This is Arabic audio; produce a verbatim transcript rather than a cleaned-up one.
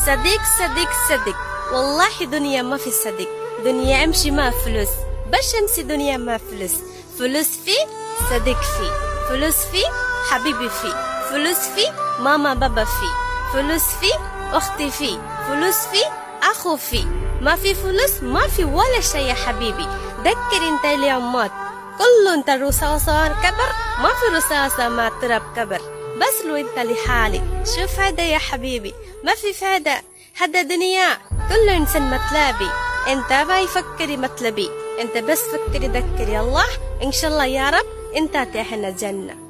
صديق صديق صديق، والله دنيا ما في صديق، دنيا امشي ما فلوس، باش امشي دنيا ما فلوس، فلوس في صديق في، فلوس في حبيبي في، فلوس في ماما بابا في، فلوس في اختي في، فلوس في اخو في، ما في فلوس ما في ولا شيء يا حبيبي. ذكر انت اليوم موت، كله انت رصاصة كبر، ما في رصاصة ما تراب كبر، بس لو انت لحالي. شوف هذا يا حبيبي ما في فايدة، هذا دنيا كل انسان مطلبي، انت ما يفكري مطلبي، انت بس فكري ذكري الله، ان شاء الله يا رب انت تحن الجنة.